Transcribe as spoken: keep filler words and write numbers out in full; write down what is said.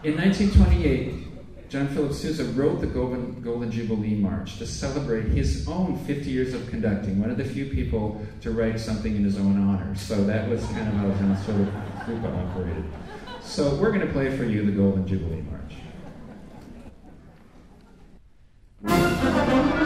In nineteen twenty-eight, John Philip Sousa wrote the Golden, Golden Jubilee March to celebrate his own fifty years of conducting, one of the few people to write something in his own honor. So that was kind of how John Philip Sousa operated. So we're going to play for you the Golden Jubilee March.